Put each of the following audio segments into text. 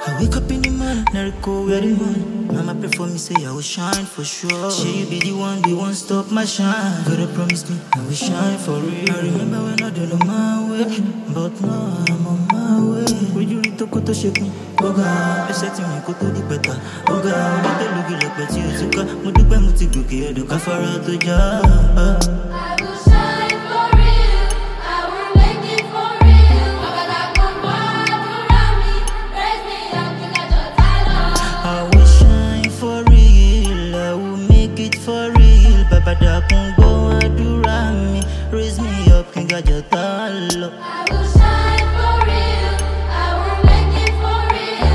I wake up in the morning, Nariko where the moon. Mama pray for me, say I will shine for sure. Say you be the one, they won't stop my shine. God promise me, I will shine for real. I remember when I don't know my way, but now I'm on my way. Would you need to go to shake me? Oh God, you said to me, go to the better. Oh God, I don't look like but you took a Muduba Mutibuki, the Kafara to Jah. I will shine for real. I will make it for real. I will shine for real. I will make it for real. Baba da kungo adura mi, raise me up, Kinga Jatalo. I will shine for real. I will make it for real.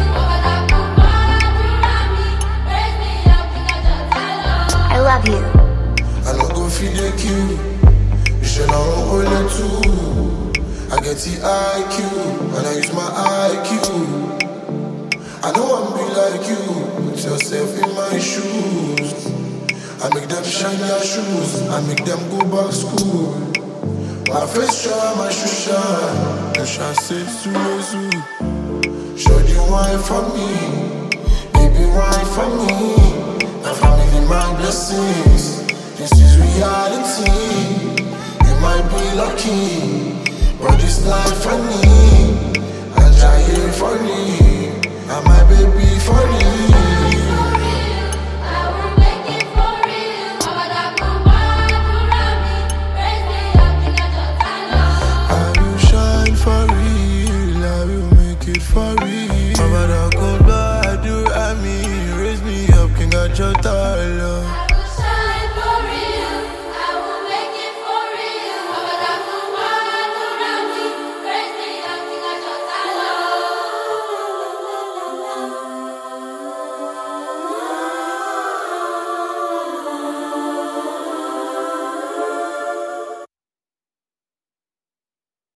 Raise me up, I love you. I no go feed the queue. Je n'en hold it too. I get the IQ and I use my IQ. I don't want to be like you. Put yourself in my shoes. I make them shine their shoes. I make them go back school. My face shine, my shoes shine. The shine says to Yesu. Show you wine for me. Baby, wine for me. My family, my blessings. This is reality. You might be lucky, but this life for me. I try here for me. And my baby for real. I will make it for real. Raise me up, I will shine for real. I will make it for real. Raise me up, Kinga Jatalo.